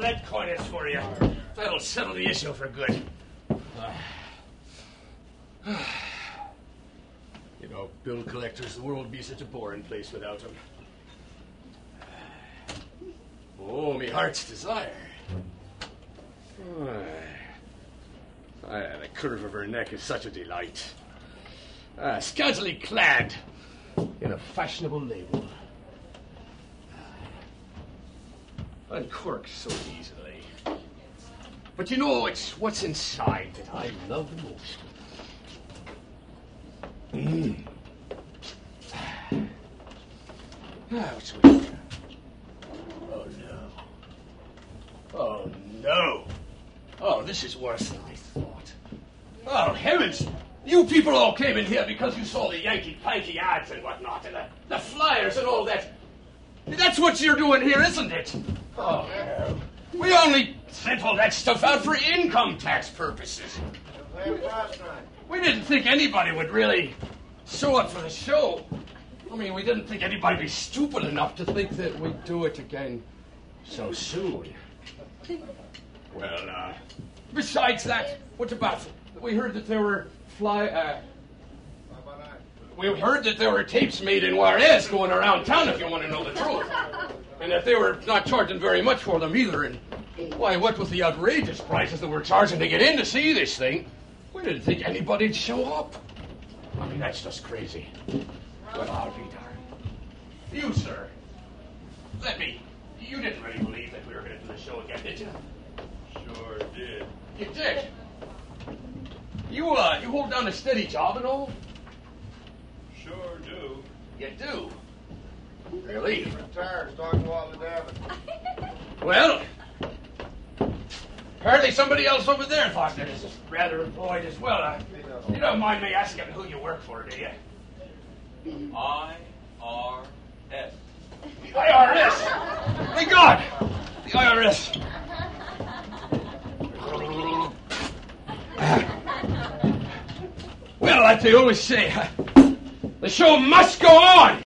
that coin is for you. That'll settle the issue for good. You know, bill collectors, the world would be such a boring place without them. Oh, me heart's desire. The curve of her neck is such a delight. Scantily clad in a fashionable label. Uncorked so easily. But you know, it's what's inside that I love the most. What's with you? Oh, no. Oh, no. Oh, this is worse than I thought. Oh, heavens! You people all came in here because you saw the Yankee-Panky ads and whatnot, and the flyers and all that. That's what you're doing here, isn't it? Oh, no. We only sent all that stuff out for income tax purposes. We didn't think anybody would really show up for the show. I mean, we didn't think anybody'd be stupid enough to think that we'd do it again so soon. Well, besides that, what about it? We heard that there were we heard that there were tapes made in Juarez going around town, if you want to know the truth. And that they were not charging very much for them either. And why, what with the outrageous prices that we're charging to get in to see this thing, we didn't think anybody'd show up. I mean, that's just crazy. Well, I'll be darned. You, sir, you didn't really believe that we were going to do the show again, did you? Sure did. You did? You hold down a steady job and all? Sure do. You do? Really? Retired, talking to Wally David. Well, apparently somebody else over there thought that is rather employed as well. You don't mind me asking who you work for, do you? IRS. The IRS? My God! The IRS. Well, like they always say, the show must go on!